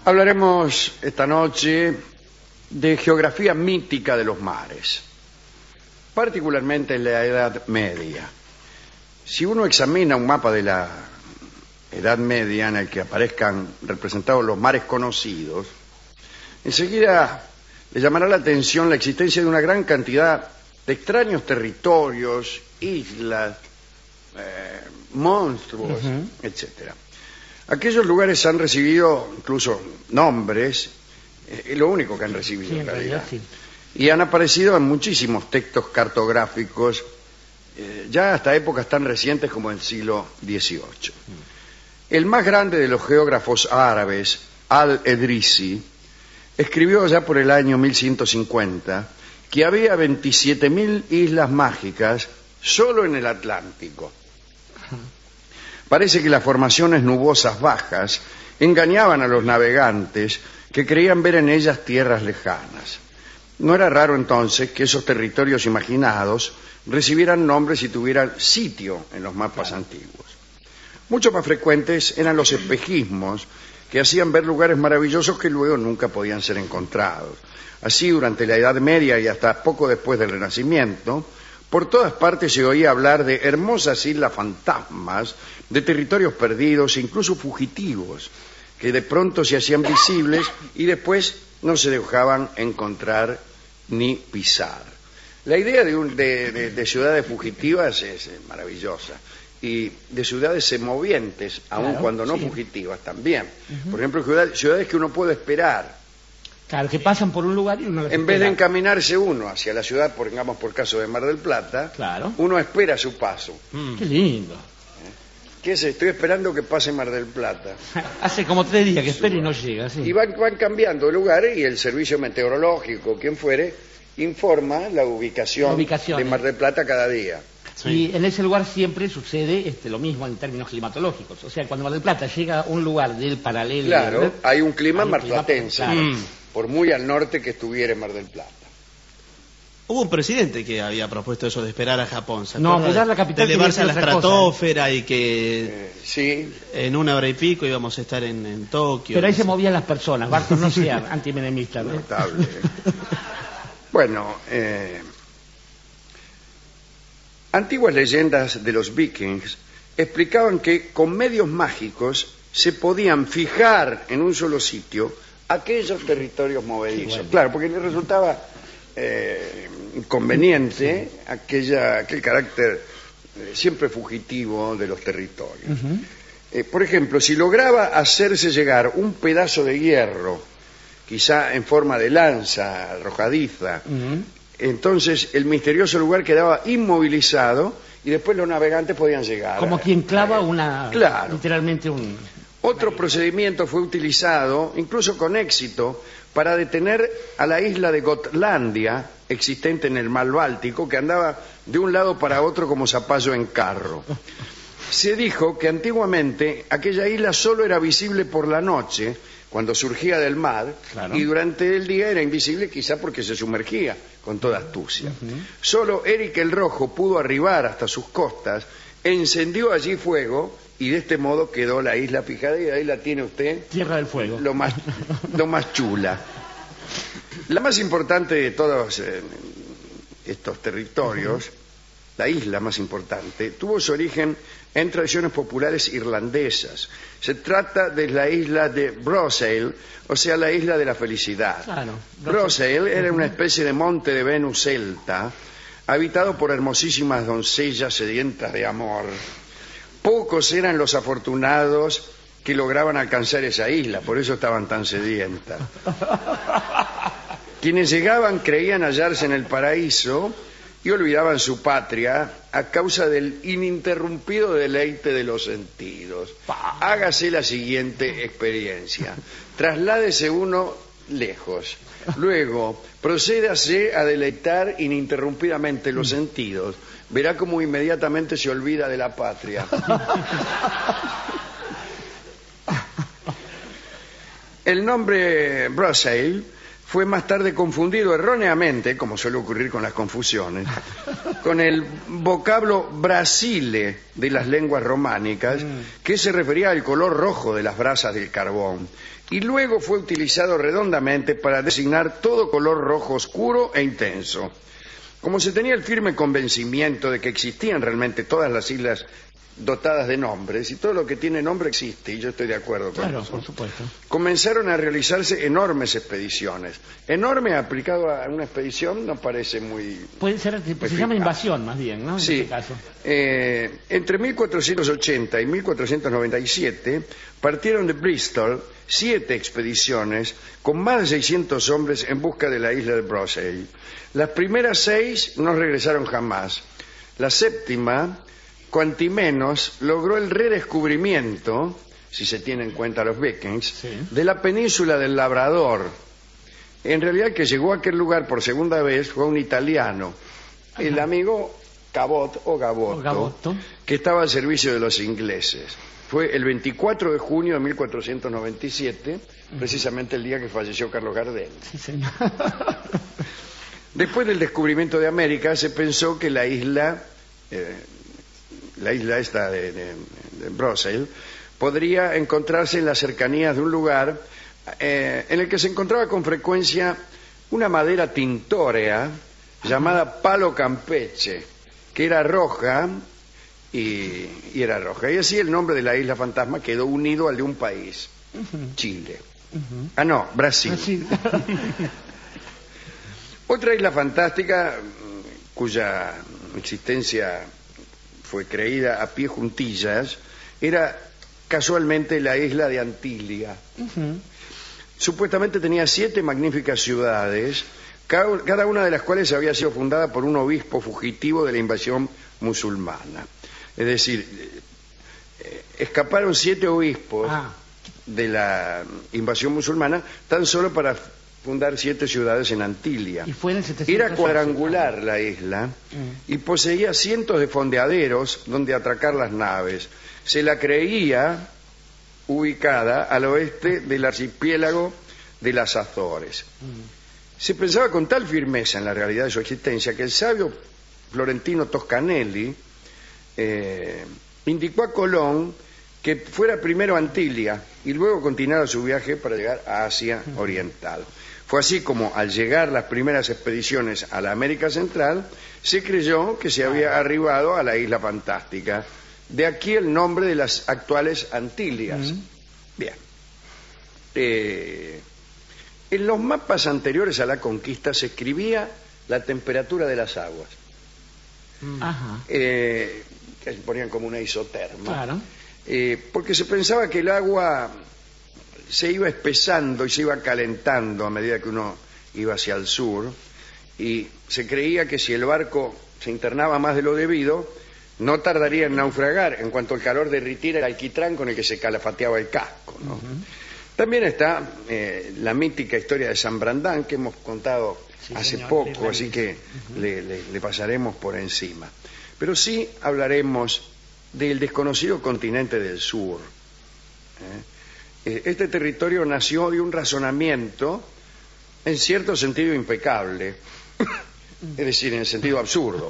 Hablaremos esta noche de geografía mítica de los mares, particularmente en la Edad Media. Si uno examina un mapa de la Edad Media en el que aparezcan representados los mares conocidos, enseguida le llamará la atención la existencia de una gran cantidad de extraños territorios, islas, monstruos, etcétera. Aquellos lugares han recibido incluso nombres, es lo único que han recibido en realidad, y han aparecido en muchísimos textos cartográficos, ya hasta épocas tan recientes como el siglo XVIII. El más grande de los geógrafos árabes, Al-Edrisi, escribió ya por el año 1150 que había 27.000 islas mágicas solo en el Atlántico. Parece que las formaciones nubosas bajas engañaban a los navegantes que creían ver en ellas tierras lejanas. No era raro entonces que esos territorios imaginados recibieran nombres y tuvieran sitio en los mapas antiguos. Mucho más frecuentes eran los espejismos que hacían ver lugares maravillosos que luego nunca podían ser encontrados. Así, durante la Edad Media y hasta poco después del Renacimiento, por todas partes se oía hablar de hermosas islas fantasmas, de territorios perdidos e incluso fugitivos, que de pronto se hacían visibles y después no se dejaban encontrar ni pisar. La idea de ciudades fugitivas es maravillosa, y de ciudades movientes, aun claro, cuando no fugitivas también. Por ejemplo, ciudades que uno puede esperar. Claro, que pasan por un lugar y uno... En vez de encaminarse uno hacia la ciudad, pongamos por caso de Mar del Plata, claro, uno espera su paso. Qué lindo. ¿Qué es? Estoy esperando que pase Mar del Plata. Hace como 3 días que espero y no llega. Sí. Y van cambiando de lugares y el servicio meteorológico, quien fuere, informa la ubicación de Mar del Plata cada día. Sí. Y en ese lugar siempre sucede lo mismo en términos climatológicos. O sea, cuando Mar del Plata llega a un lugar del paralelo... Claro, hay un clima marplatense, claro, por muy al norte que estuviera Mar del Plata. Hubo un presidente que había propuesto eso de esperar a Japón. No, mudar la capital, de elevarse a la estratosfera y que sí, en 1 hora y pico íbamos a estar en Tokio. Pero ahí se movían las personas, Bartos, no sea antimenemista. Notable. Bueno, antiguas leyendas de los vikings explicaban que con medios mágicos se podían fijar en un solo sitio aquellos territorios movedizos. Bueno. Claro, porque les resultaba inconveniente aquel carácter siempre fugitivo de los territorios. Por ejemplo, si lograba hacerse llegar un pedazo de hierro, quizá en forma de lanza arrojadiza, entonces el misterioso lugar quedaba inmovilizado y después los navegantes podían llegar. Como quien clava claro, literalmente un... Otro procedimiento fue utilizado, incluso con éxito, para detener a la isla de Gotlandia, existente en el mar Báltico, que andaba de un lado para otro como zapallo en carro. Se dijo que antiguamente aquella isla solo era visible por la noche, cuando surgía del mar, claro, y durante el día era invisible quizá porque se sumergía con toda astucia. Solo Eric el Rojo pudo arribar hasta sus costas, encendió allí fuego y de este modo quedó la isla fijada y ahí la tiene usted. Tierra del Fuego. Lo más chula. La más importante de todos estos territorios, la isla más importante, tuvo su origen en tradiciones populares irlandesas. Se trata de la isla de Brasail, o sea, la isla de la felicidad. Claro, Brasail era una especie de monte de Venus celta, habitado por hermosísimas doncellas sedientas de amor. Pocos eran los afortunados que lograban alcanzar esa isla, por eso estaban tan sedientas. Quienes llegaban creían hallarse en el paraíso y olvidaban su patria a causa del ininterrumpido deleite de los sentidos. Hágase la siguiente experiencia. Trasládese uno lejos. Luego, procédase a deleitar ininterrumpidamente los sentidos. Verá cómo inmediatamente se olvida de la patria. El nombre Brasail fue más tarde confundido erróneamente, como suele ocurrir con las confusiones, con el vocablo Brasile de las lenguas románicas, que se refería al color rojo de las brasas del carbón, y luego fue utilizado redondamente para designar todo color rojo oscuro e intenso. Como se tenía el firme convencimiento de que existían realmente todas las islas dotadas de nombres, y todo lo que tiene nombre existe, y yo estoy de acuerdo con Claro, eso, por supuesto. comenzaron a realizarse enormes expediciones. Enorme aplicado a una expedición no parece muy... Puede ser, se eficaz. llama invasión más bien, ¿no? En Sí, este caso. entre 1480 y 1497 partieron de Bristol 7 expediciones con más de 600 hombres en busca de la isla de Brussels. Las primeras 6 no regresaron jamás. La séptima, cuanti menos, logró el redescubrimiento, si se tiene en cuenta los vikings, Sí. de la península del Labrador. En realidad el que llegó a aquel lugar por segunda vez fue un italiano, el amigo Cabot o Gabotto, que estaba al servicio de los ingleses. Fue el 24 de junio de 1497, precisamente el día que falleció Carlos Gardel. Sí, señor. Después del descubrimiento de América se pensó que la isla esta de Brussels, podría encontrarse en las cercanías de un lugar en el que se encontraba con frecuencia una madera tintórea llamada palo campeche, que era roja y era roja. Y así el nombre de la isla fantasma quedó unido al de un país, Chile. Ah, no, Brasil. Sí. Otra isla fantástica cuya existencia fue creída a pie juntillas era casualmente la isla de Antilia. Supuestamente tenía 7 magníficas ciudades, cada una de las cuales había sido fundada por un obispo fugitivo de la invasión musulmana. Es decir, escaparon 7 obispos de la invasión musulmana tan solo para fundar 7 ciudades en Antilia. Y fue en el 711. Era cuadrangular la isla y poseía cientos de fondeaderos donde atracar las naves. Se la creía ubicada al oeste del archipiélago de las Azores. Se pensaba con tal firmeza en la realidad de su existencia que el sabio florentino Toscanelli indicó a Colón que fuera primero a Antilia y luego continuara su viaje para llegar a Asia Oriental. Fue así como al llegar las primeras expediciones a la América Central se creyó que se había arribado a la isla fantástica. De aquí el nombre de las actuales Antillas. Bien. En los mapas anteriores a la conquista se escribía la temperatura de las aguas. Que se ponían como una isoterma. Claro. Porque se pensaba que el agua se iba espesando y se iba calentando a medida que uno iba hacia el sur, y se creía que si el barco se internaba más de lo debido, no tardaría en naufragar en cuanto el calor derritiera el alquitrán con el que se calafateaba el casco, ¿no? También está la mítica historia de San Brandán, que hemos contado hace poco, así que le pasaremos por encima. Pero sí hablaremos del desconocido continente del sur. Este territorio nació de un razonamiento en cierto sentido impecable, es decir, en el sentido absurdo.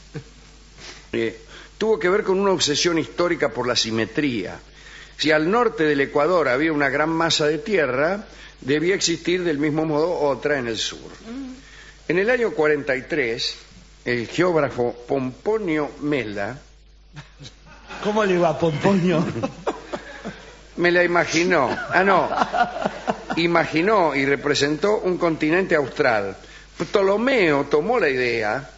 Tuvo que ver con una obsesión histórica por la simetría. Si al norte del Ecuador había una gran masa de tierra, debía existir del mismo modo otra en el sur. En el año 43, el geógrafo Pomponio Mela... ¿Cómo le va, Pomponio? Me la imaginó. Imaginó y representó un continente austral. Ptolomeo tomó la idea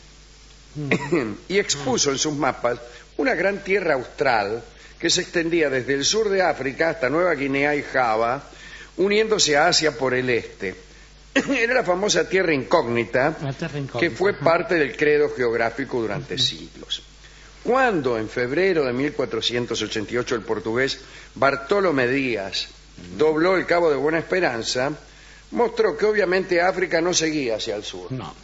y expuso en sus mapas una gran tierra austral que se extendía desde el sur de África hasta Nueva Guinea y Java, uniéndose a Asia por el este. Era la famosa tierra incógnita, que fue parte del credo geográfico durante siglos. Cuando en febrero de 1488 el portugués Bartolomé Díaz dobló el Cabo de Buena Esperanza, mostró que obviamente África no seguía hacia el sur. No.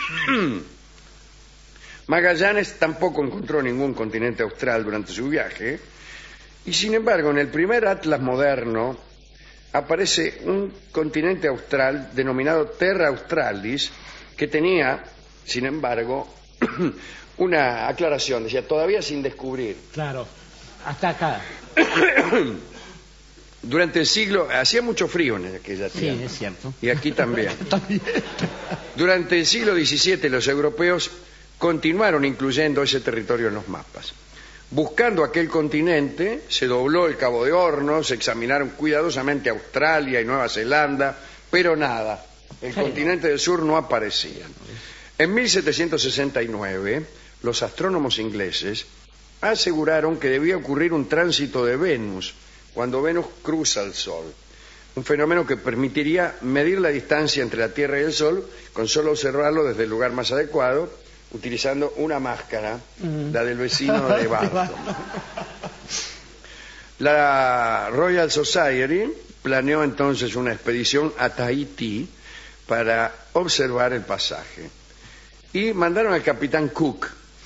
Magallanes tampoco encontró ningún continente austral durante su viaje, y sin embargo en el primer atlas moderno aparece un continente austral denominado Terra Australis, que tenía, sin embargo, una aclaración, decía, todavía sin descubrir. Claro, hasta acá. Durante el siglo, hacía mucho frío en aquella tierra. Sí, es cierto. Y aquí también. También. Durante el siglo XVII los europeos continuaron incluyendo ese territorio en los mapas. Buscando aquel continente, se dobló el Cabo de Hornos, se examinaron cuidadosamente Australia y Nueva Zelanda, pero nada, el continente del sur no aparecía. En 1769, los astrónomos ingleses aseguraron que debía ocurrir un tránsito de Venus cuando Venus cruza el Sol, un fenómeno que permitiría medir la distancia entre la Tierra y el Sol con solo observarlo desde el lugar más adecuado, utilizando una máscara, la del vecino de Barton. La Royal Society planeó entonces una expedición a Tahití para observar el pasaje. Y mandaron al capitán Cook,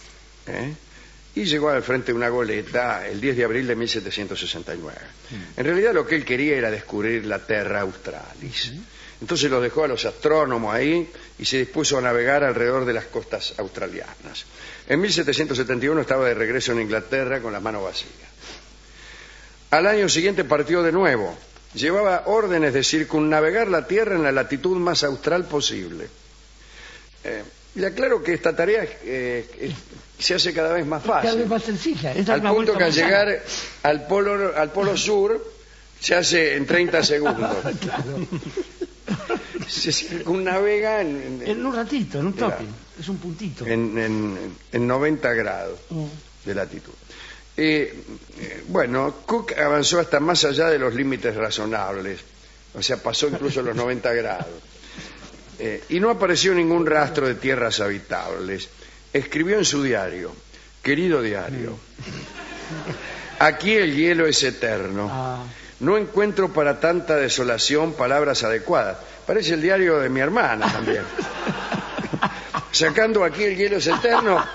y llegó al frente de una goleta el 10 de abril de 1769. En realidad lo que él quería era descubrir la Terra Australis. Entonces los dejó a los astrónomos ahí y se dispuso a navegar alrededor de las costas australianas. En 1771 estaba de regreso en Inglaterra con las manos vacías. Al año siguiente partió de nuevo. Llevaba órdenes de circunnavegar la Tierra en la latitud más austral posible. Le aclaro que esta tarea se hace cada vez más fácil. Cada vez más sencilla. Al punto que al llegar al polo sur se hace en 30 segundos. Claro. Se circunnavega En un ratito, en un toque. Claro. Es un puntito. En 90 grados de latitud. Bueno, Cook avanzó hasta más allá de los límites razonables. O sea, pasó incluso los 90 grados. Y no apareció ningún rastro de tierras habitables. Escribió en su diario, querido diario, aquí el hielo es eterno. No encuentro para tanta desolación palabras adecuadas. Parece el diario de mi hermana también. Sacando aquí el hielo es eterno.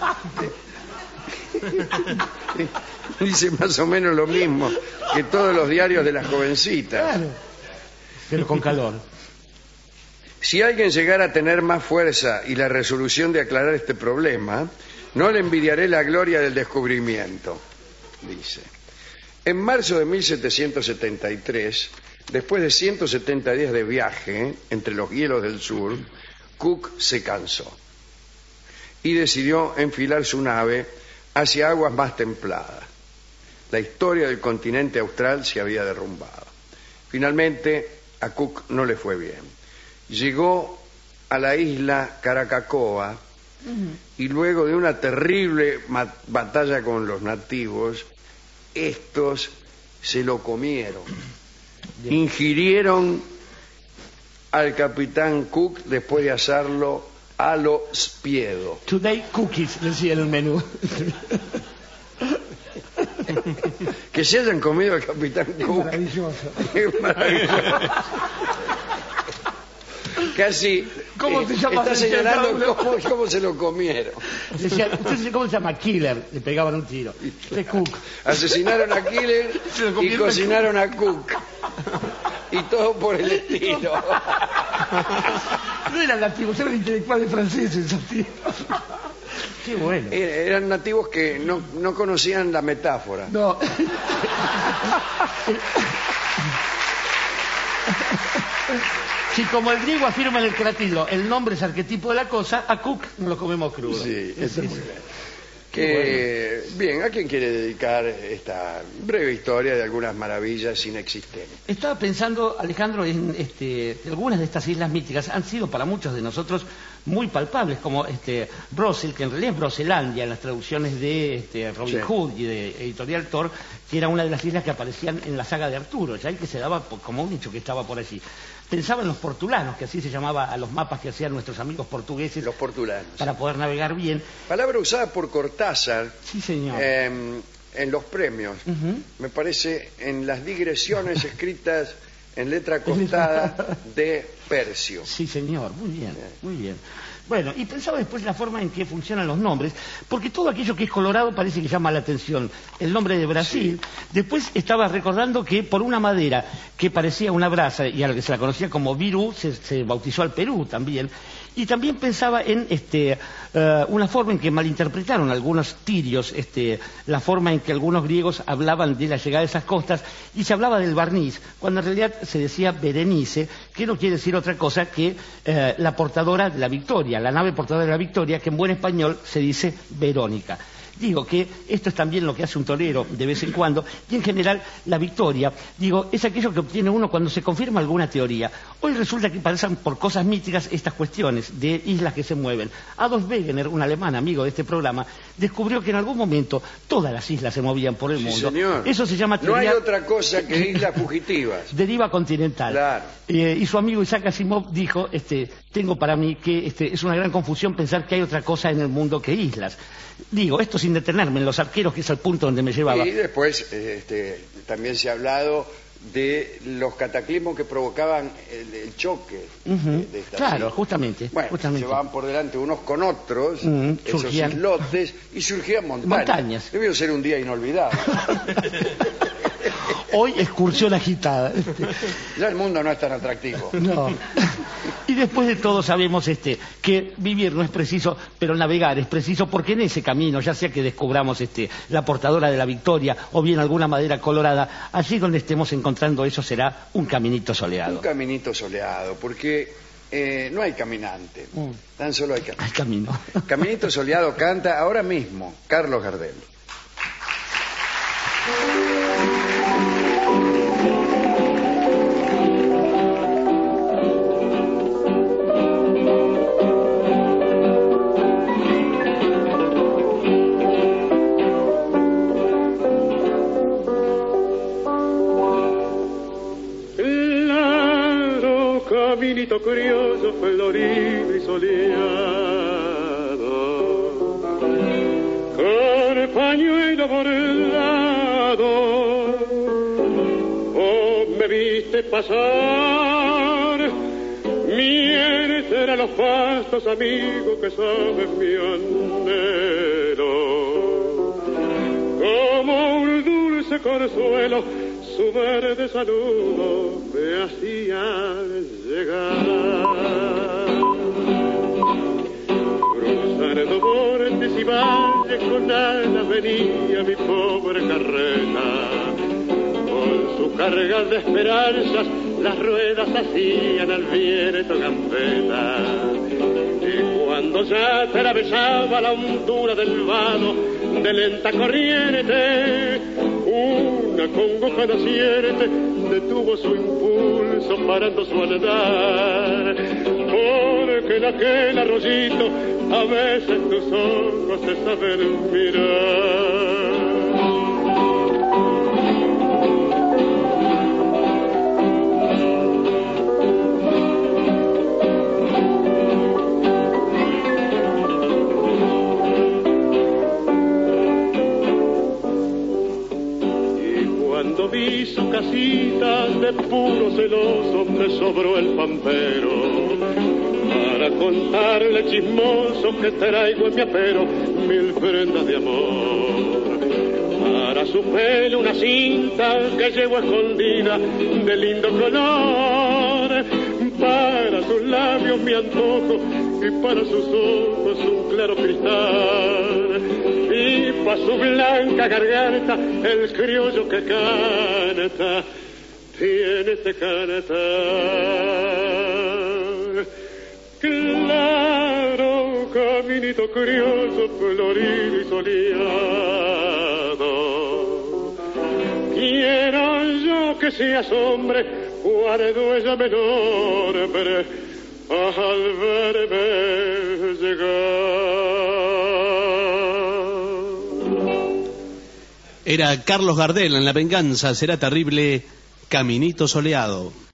Dice más o menos lo mismo que todos los diarios de las jovencitas. Claro, pero con calor. Si alguien llegara a tener más fuerza y la resolución de aclarar este problema, no le envidiaré la gloria del descubrimiento, dice. En marzo de 1773, después de 170 días de viaje entre los hielos del sur, Cook se cansó y decidió enfilar su nave hacia aguas más templadas. La historia del continente austral se había derrumbado. Finalmente, a Cook no le fue bien. Llegó a la isla Caracacoa y luego de una terrible batalla con los nativos, estos se lo comieron. Ingirieron al capitán Cook después de asarlo a lo spiedo. Today cookies, decía en el menú. Que se hayan comido al capitán Cook. Maravilloso. Es maravilloso. Casi ¿Cómo se llama? está señalando cómo se lo comieron. Decía, ¿usted cómo se llama? Killer. Le pegaban un tiro. De Cook. Asesinaron a Killer y cocinaron a Cook. Y todo por el estilo. No eran nativos, eran intelectuales franceses esos tíos. Qué bueno. Eran nativos que no conocían la metáfora. No. Si como el griego afirma en el Cratilo, el nombre es arquetipo de la cosa, a Cook no lo comemos crudo. Sí, eso es muy bien. Bien, ¿a quién quiere dedicar esta breve historia de algunas maravillas inexistentes? Estaba pensando, Alejandro, en algunas de estas islas míticas han sido para muchos de nosotros muy palpables, como Brosel, que en realidad es Broselandia en las traducciones de Robin Hood y de Editorial Thor, que era una de las islas que aparecían en la saga de Arturo, ya que se daba como un hecho que estaba por allí. Pensaba en los portulanos, que así se llamaba a los mapas que hacían nuestros amigos portugueses. Los portulanos. Para poder navegar bien. Palabra usada por Cortázar. Sí, señor. En los premios. Me parece en las digresiones escritas en letra acostada de Percio. Sí, señor. Muy bien, muy bien. Bueno, y pensaba después en la forma en que funcionan los nombres, porque todo aquello que es colorado parece que llama la atención. El nombre de Brasil, después estaba recordando que por una madera que parecía una brasa y a la que se la conocía como Virú, se bautizó al Perú también. Y también pensaba en una forma en que malinterpretaron algunos tirios, la forma en que algunos griegos hablaban de la llegada de esas costas, y se hablaba del barniz, cuando en realidad se decía Berenice, que no quiere decir otra cosa que la portadora de la victoria, la nave portadora de la victoria, que en buen español se dice Verónica. Digo que esto es también lo que hace un torero de vez en cuando, y en general la victoria, digo, es aquello que obtiene uno cuando se confirma alguna teoría. Hoy resulta que pasan por cosas míticas estas cuestiones de islas que se mueven. Adolf Wegener, un alemán amigo de este programa, descubrió que en algún momento todas las islas se movían por el mundo. Señor. Eso se llama teoría... No hay teoría... otra cosa que islas fugitivas. Deriva continental. Claro. Y su amigo Isaac Asimov dijo, tengo para mí que es una gran confusión pensar que hay otra cosa en el mundo que islas. Digo, esto sin detenerme en los arqueros, que es el punto donde me llevaba. Y después también se ha hablado de los cataclismos que provocaban el choque de estas Claro, islas. justamente. Bueno, justamente. se van por delante unos con otros, esos surgían... islotes, y surgían montañas. Debió ser un día inolvidable. Hoy excursión agitada. Ya el mundo no es tan atractivo. No. Y después de todo sabemos que vivir no es preciso, pero navegar es preciso, porque en ese camino, ya sea que descubramos la portadora de la victoria o bien alguna madera colorada, allí donde estemos encontrando eso será un caminito soleado. Un caminito soleado, porque no hay caminante, tan solo hay camino. Hay camino. Caminito soleado canta ahora mismo Carlos Gardel. Caminito curioso, florido y soleado, con pañuelo bordado, oh, me viste pasar, mientras los pastos amigos que saben mi anhelo, como un dulce consuelo, su verde saludo me hacía llegar. Cruzando montes y valles con alas venía mi pobre carreta, con su carga de esperanzas las ruedas hacían al viento gambeta. Y cuando ya atravesaba la hondura del vado de lenta corriente, una congoja naciente detuvo su impulso parando su andar, porque en aquel arroyito a veces tus ojos se saben mirar. Vi su casita de puro celoso, me sobró el pampero para contarle chismoso que traigo en mi apero 1000 prendas de amor. Para su pelo una cinta que llevo escondida de lindo color, para sus labios mi antojo y para sus ojos un claro cristal, y para su blanca garganta el criollo que canta, tiene este cantar. Claro, caminito criollo, florido y soleado, quiero yo que seas hombre, guardo ella menor, al verme llegar. Era Carlos Gardel en La venganza será terrible, Caminito soleado.